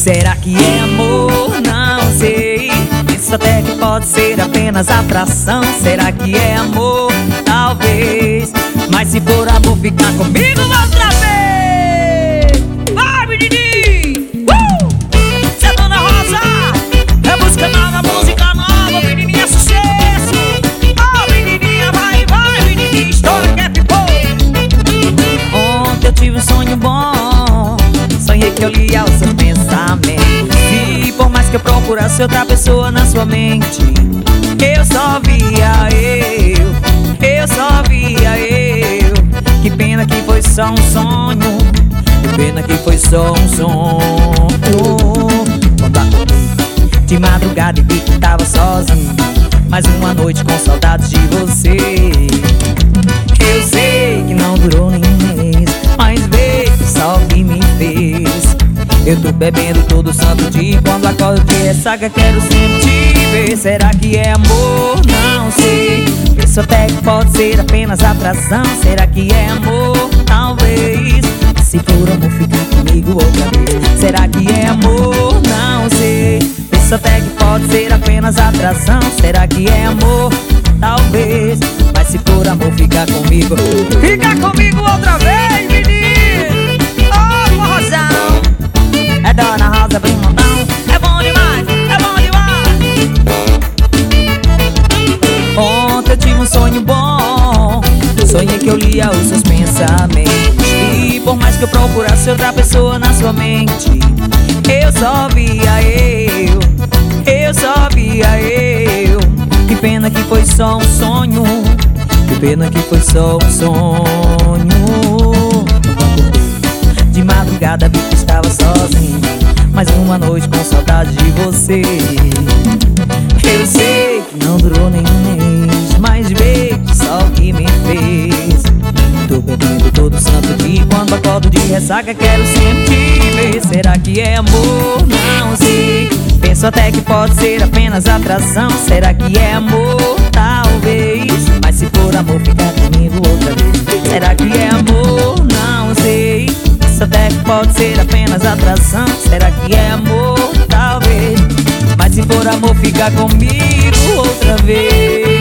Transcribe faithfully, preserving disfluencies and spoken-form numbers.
Será que é amor? Não sei. Penso até que pode ser apenas atração. Será que é amor? Talvez. Mas se for amor, fica comigo outra vez. Vai, menininho! Uh! Cê é Dona Rosa, é música nova, música nova. Menininha, sucesso. Oh, menininha, vai, vai, menininha, estoura que é pipô. Ontem eu tive um sonho bom. Sonhei que eu lia os seus pensamentos. E por mais que eu procurasse outra pessoa na sua mente, eu só via eu, eu só via eu. Que pena que foi só um sonho, que pena que foi só um sonho. Quando acordei de madrugada e vi que tava sozinho, mais uma noite com saudades de você. Eu sei que não durou nem um mês, mas veio só o que me fez. Eu tô bebendo todo santo dia, quando acordo de ressaca quero sempre te ver. Será que é amor? Não sei. Penso até que pode ser apenas atração. Será que é amor? Talvez. Se for amor, fica comigo outra vez. Será que é amor? Não sei. Penso até que pode ser apenas atração. Será que é amor? Talvez. Mas se for amor, fica comigo. Fica comigo outra vez, menino. Oh, forrozão. É Dona Rosa, bem montão. É bom demais, é bom demais. Ontem eu tive um sonho bom. Sonhei que eu lia os seus pensamentos. E por mais que eu procurasse outra pessoa na sua mente, eu só via eu, eu só via eu. Que pena que foi só um sonho, que pena que foi só um sonho. De madrugada vi que estava sozinho, mais uma noite com saudade de você. Eu sei que não durou nem um mês, mas veio só o que me fez. Tô bebendo todo santo dia, quando acordo de ressaca quero sempre te ver. Será que é amor? Não sei. Penso até que pode ser apenas atração. Será que é amor? Talvez. Mas se for amor, fica comigo outra vez. Será que é amor? Não sei. Penso até que pode ser apenas atração. Será que é amor? Talvez. Mas se for amor, fica comigo outra vez.